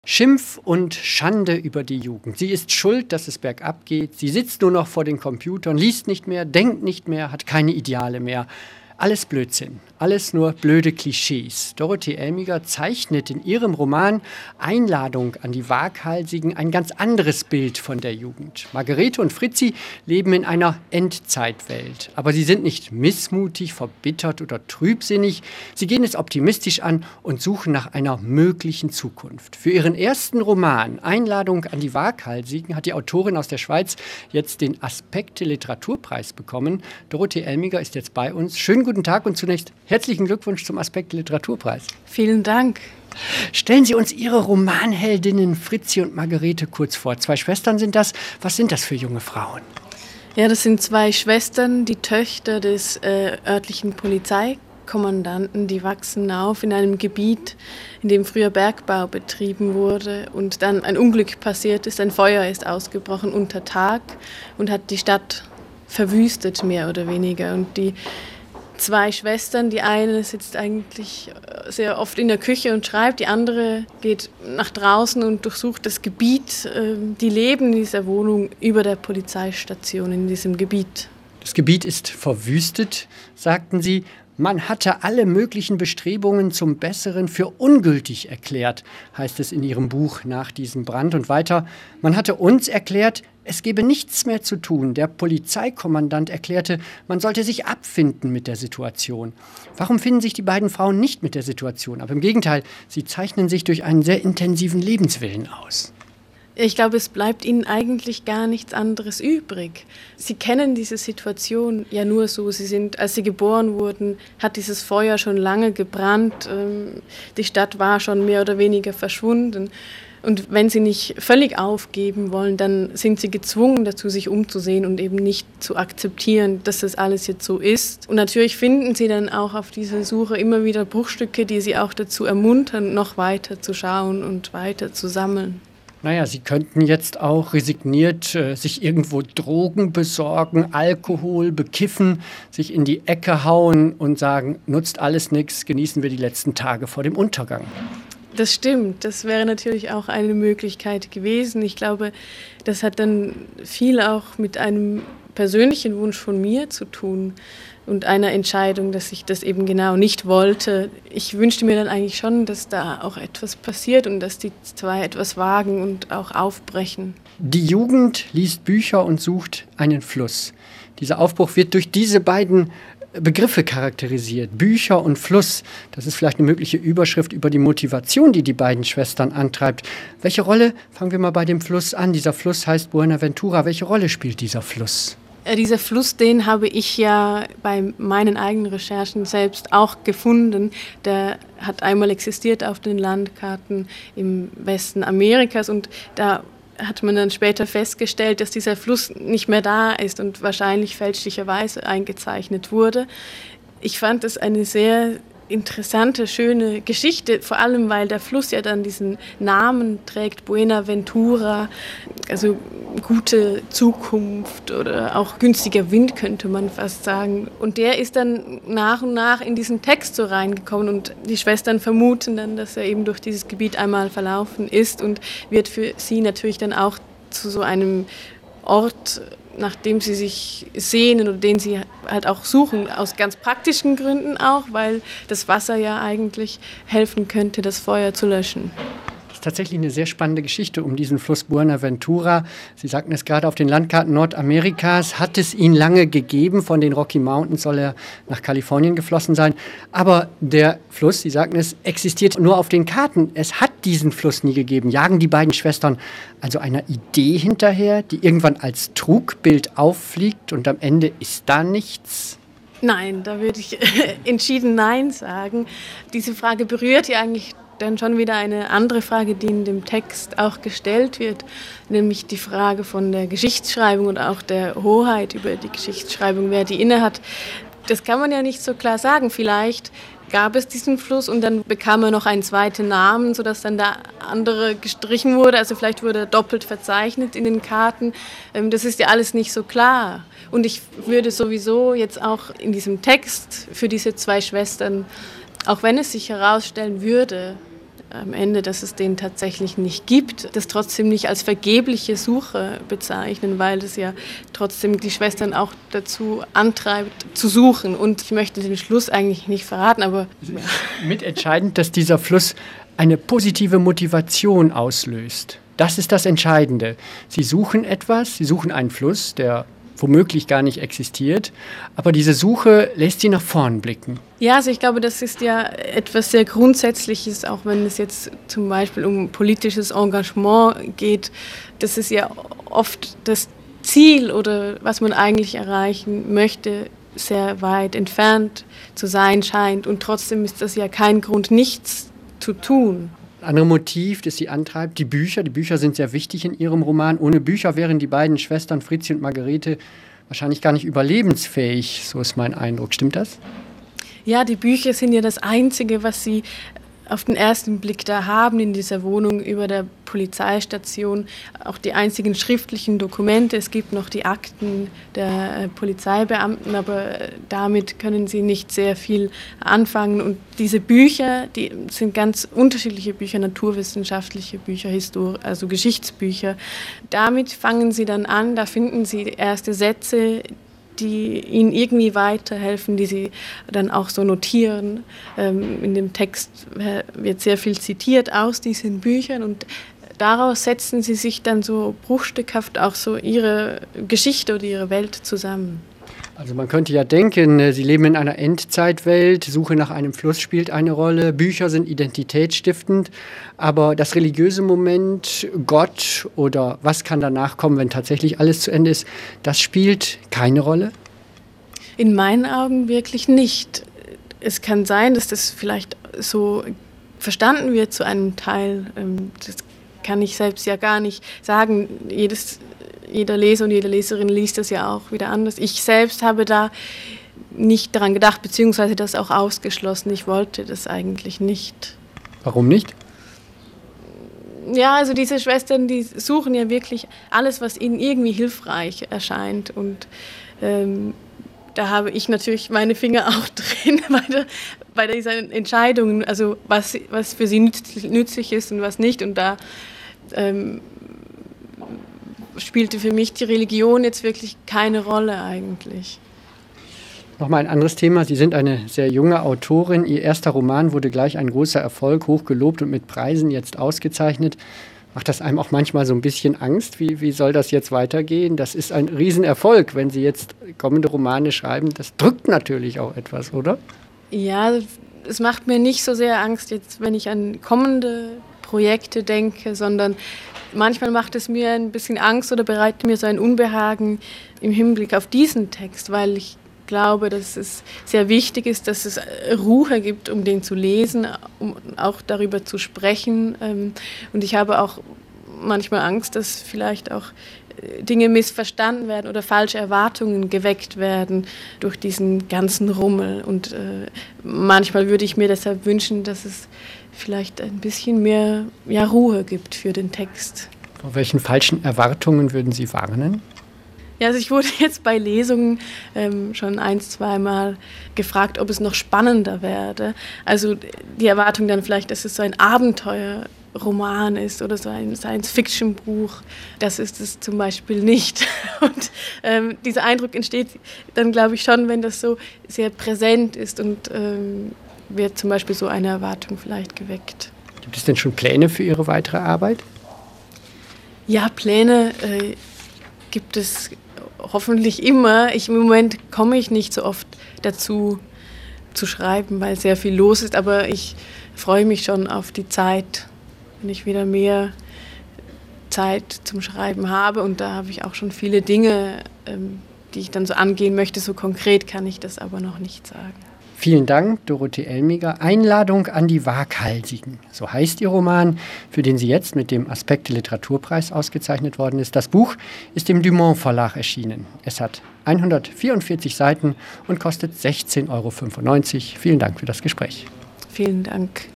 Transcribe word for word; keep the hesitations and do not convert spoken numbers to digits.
Schimpf und Schande über die Jugend. Sie ist schuld, dass es bergab geht. Sie sitzt nur noch vor den Computern, liest nicht mehr, denkt nicht mehr, hat keine Ideale mehr. Alles Blödsinn, alles nur blöde Klischees. Dorothee Elmiger zeichnet in ihrem Roman Einladung an die Waghalsigen ein ganz anderes Bild von der Jugend. Margarete und Fritzi leben in einer Endzeitwelt. Aber sie sind nicht missmutig, verbittert oder trübsinnig. Sie gehen es optimistisch an und suchen nach einer möglichen Zukunft. Für ihren ersten Roman Einladung an die Waghalsigen hat die Autorin aus der Schweiz jetzt den Aspekte Literaturpreis bekommen. Dorothee Elmiger ist jetzt bei uns. Schönen guten Tag und zunächst herzlichen Glückwunsch zum Aspekte Literaturpreis. Vielen Dank. Stellen Sie uns Ihre Romanheldinnen Fritzi und Margarete kurz vor. Zwei Schwestern sind das. Was sind das für junge Frauen? Ja, das sind zwei Schwestern, die Töchter des äh, örtlichen Polizeikommandanten. Die wachsen auf in einem Gebiet, in dem früher Bergbau betrieben wurde und dann ein Unglück passiert ist. Ein Feuer ist ausgebrochen unter Tag und hat die Stadt verwüstet, mehr oder weniger. Und die zwei Schwestern, die eine sitzt eigentlich sehr oft in der Küche und schreibt, die andere geht nach draußen und durchsucht das Gebiet. Die leben in dieser Wohnung über der Polizeistation in diesem Gebiet. Das Gebiet ist verwüstet, sagten Sie. Man hatte alle möglichen Bestrebungen zum Besseren für ungültig erklärt, heißt es in Ihrem Buch nach diesem Brand. Und weiter, man hatte uns erklärt, es gebe nichts mehr zu tun. Der Polizeikommandant erklärte, man sollte sich abfinden mit der Situation. Warum finden sich die beiden Frauen nicht mit der Situation? Aber im Gegenteil, sie zeichnen sich durch einen sehr intensiven Lebenswillen aus. Ich glaube, es bleibt ihnen eigentlich gar nichts anderes übrig. Sie kennen diese Situation ja nur so. Sie sind, als sie geboren wurden, hat dieses Feuer schon lange gebrannt. Die Stadt war schon mehr oder weniger verschwunden. Und wenn sie nicht völlig aufgeben wollen, dann sind sie gezwungen dazu, sich umzusehen und eben nicht zu akzeptieren, dass das alles jetzt so ist. Und natürlich finden sie dann auch auf dieser Suche immer wieder Bruchstücke, die sie auch dazu ermuntern, noch weiter zu schauen und weiter zu sammeln. Naja, Sie könnten jetzt auch resigniert äh, sich irgendwo Drogen besorgen, Alkohol bekiffen, sich in die Ecke hauen und sagen, nutzt alles nichts, genießen wir die letzten Tage vor dem Untergang. Das stimmt, das wäre natürlich auch eine Möglichkeit gewesen. Ich glaube, das hat dann viel auch mit einem persönlichen Wunsch von mir zu tun und einer Entscheidung, dass ich das eben genau nicht wollte. Ich wünschte mir dann eigentlich schon, dass da auch etwas passiert und dass die zwei etwas wagen und auch aufbrechen. Die Jugend liest Bücher und sucht einen Fluss. Dieser Aufbruch wird durch diese beiden Begriffe charakterisiert. Bücher und Fluss. Das ist vielleicht eine mögliche Überschrift über die Motivation, die die beiden Schwestern antreibt. Welche Rolle, fangen wir mal bei dem Fluss an. Dieser Fluss heißt Buenaventura. Welche Rolle spielt dieser Fluss? Äh, dieser Fluss, den habe ich ja bei meinen eigenen Recherchen selbst auch gefunden. Der hat einmal existiert auf den Landkarten im Westen Amerikas und da hat man dann später festgestellt, dass dieser Fluss nicht mehr da ist und wahrscheinlich fälschlicherweise eingezeichnet wurde. Ich fand das eine sehr interessante, schöne Geschichte, vor allem weil der Fluss ja dann diesen Namen trägt, Buenaventura, also gute Zukunft oder auch günstiger Wind, könnte man fast sagen. Und der ist dann nach und nach in diesen Text so reingekommen und die Schwestern vermuten dann, dass er eben durch dieses Gebiet einmal verlaufen ist und wird für sie natürlich dann auch zu so einem Ort, nach dem sie sich sehnen oder den sie halt auch suchen, aus ganz praktischen Gründen auch, weil das Wasser ja eigentlich helfen könnte, das Feuer zu löschen. Das ist tatsächlich eine sehr spannende Geschichte um diesen Fluss Buenaventura. Sie sagten es gerade, auf den Landkarten Nordamerikas hat es ihn lange gegeben. Von den Rocky Mountains soll er nach Kalifornien geflossen sein. Aber der Fluss, Sie sagten es, existiert nur auf den Karten. Es hat diesen Fluss nie gegeben. Jagen die beiden Schwestern also einer Idee hinterher, die irgendwann als Trugbild auffliegt und am Ende ist da nichts? Nein, da würde ich entschieden Nein sagen. Diese Frage berührt ja eigentlich dann schon wieder eine andere Frage, die in dem Text auch gestellt wird, nämlich die Frage von der Geschichtsschreibung und auch der Hoheit über die Geschichtsschreibung, wer die innehat. Das kann man ja nicht so klar sagen. Vielleicht gab es diesen Fluss und dann bekam er noch einen zweiten Namen, sodass dann der andere gestrichen wurde. Also vielleicht wurde er doppelt verzeichnet in den Karten. Das ist ja alles nicht so klar. Und ich würde sowieso jetzt auch in diesem Text für diese zwei Schwestern, auch wenn es sich herausstellen würde, am Ende, dass es den tatsächlich nicht gibt, das trotzdem nicht als vergebliche Suche bezeichnen, weil das ja trotzdem die Schwestern auch dazu antreibt, zu suchen. Und ich möchte den Schluss eigentlich nicht verraten, aber... Ja. Mitentscheidend, dass dieser Fluss eine positive Motivation auslöst. Das ist das Entscheidende. Sie suchen etwas, sie suchen einen Fluss, der womöglich gar nicht existiert, aber diese Suche lässt sie nach vorn blicken. Ja, also ich glaube, das ist ja etwas sehr Grundsätzliches, auch wenn es jetzt zum Beispiel um politisches Engagement geht. Das ist ja oft das Ziel oder was man eigentlich erreichen möchte, sehr weit entfernt zu sein scheint. Und trotzdem ist das ja kein Grund, nichts zu tun. Ein anderes Motiv, das sie antreibt, die Bücher. Die Bücher sind sehr wichtig in ihrem Roman. Ohne Bücher wären die beiden Schwestern Fritzi und Margarete wahrscheinlich gar nicht überlebensfähig, so ist mein Eindruck. Stimmt das? Ja, die Bücher sind ja das Einzige, was sie auf den ersten Blick da haben in dieser Wohnung über der Polizeistation. Auch die einzigen schriftlichen Dokumente. Es gibt noch die Akten der Polizeibeamten, aber damit können sie nicht sehr viel anfangen. Und diese Bücher, die sind ganz unterschiedliche Bücher, naturwissenschaftliche Bücher, Histor- also Geschichtsbücher. Damit fangen sie dann an, da finden sie erste Sätze, die ihnen irgendwie weiterhelfen, die sie dann auch so notieren. Ähm, in dem Text wird sehr viel zitiert aus diesen Büchern und daraus setzen sie sich dann so bruchstückhaft auch so ihre Geschichte oder ihre Welt zusammen. Also man könnte ja denken, sie leben in einer Endzeitwelt, Suche nach einem Fluss spielt eine Rolle, Bücher sind identitätsstiftend, aber das religiöse Moment, Gott oder was kann danach kommen, wenn tatsächlich alles zu Ende ist, das spielt keine Rolle? In meinen Augen wirklich nicht. Es kann sein, dass das vielleicht so verstanden wird zu einem Teil. Das kann ich selbst ja gar nicht sagen. Jedes Jeder Leser und jede Leserin liest das ja auch wieder anders. Ich selbst habe da nicht daran gedacht, beziehungsweise das auch ausgeschlossen. Ich wollte das eigentlich nicht. Warum nicht? Ja, also diese Schwestern, die suchen ja wirklich alles, was ihnen irgendwie hilfreich erscheint. Und ähm, da habe ich natürlich meine Finger auch drin bei, der, bei diesen Entscheidungen, also was, was für sie nützlich, nützlich ist und was nicht. Und da ähm, spielte für mich die Religion jetzt wirklich keine Rolle eigentlich. Nochmal ein anderes Thema. Sie sind eine sehr junge Autorin. Ihr erster Roman wurde gleich ein großer Erfolg, hoch gelobt und mit Preisen jetzt ausgezeichnet. Macht das einem auch manchmal so ein bisschen Angst? Wie, wie soll das jetzt weitergehen? Das ist ein Riesenerfolg, wenn Sie jetzt kommende Romane schreiben. Das drückt natürlich auch etwas, oder? Ja, es macht mir nicht so sehr Angst, jetzt, wenn ich an kommende Projekte denke, sondern manchmal macht es mir ein bisschen Angst oder bereitet mir so ein Unbehagen im Hinblick auf diesen Text, weil ich glaube, dass es sehr wichtig ist, dass es Ruhe gibt, um den zu lesen, um auch darüber zu sprechen. Und ich habe auch manchmal Angst, dass vielleicht auch Dinge missverstanden werden oder falsche Erwartungen geweckt werden durch diesen ganzen Rummel. Und manchmal würde ich mir deshalb wünschen, dass es vielleicht ein bisschen mehr ja, Ruhe gibt für den Text. Vor welchen falschen Erwartungen würden Sie warnen? Ja, also ich wurde jetzt bei Lesungen ähm, schon ein, zweimal gefragt, ob es noch spannender werde. Also die Erwartung dann vielleicht, dass es so ein Abenteuerroman ist oder so ein Science-Fiction-Buch. Das ist es zum Beispiel nicht. Und ähm, dieser Eindruck entsteht dann, glaube ich, schon, wenn das so sehr präsent ist und ähm, wird zum Beispiel so eine Erwartung vielleicht geweckt. Gibt es denn schon Pläne für Ihre weitere Arbeit? Ja, Pläne äh, gibt es hoffentlich immer. Ich, im Moment komme ich nicht so oft dazu zu schreiben, weil sehr viel los ist, aber ich freue mich schon auf die Zeit, wenn ich wieder mehr Zeit zum Schreiben habe, und da habe ich auch schon viele Dinge, ähm, die ich dann so angehen möchte. So konkret kann ich das aber noch nicht sagen. Vielen Dank, Dorothee Elmiger. Einladung an die Waghalsigen. So heißt Ihr Roman, für den sie jetzt mit dem Aspekte Literaturpreis ausgezeichnet worden ist. Das Buch ist im Dumont Verlag erschienen. Es hat hundertvierundvierzig Seiten und kostet sechzehn Euro fünfundneunzig. Vielen Dank für das Gespräch. Vielen Dank.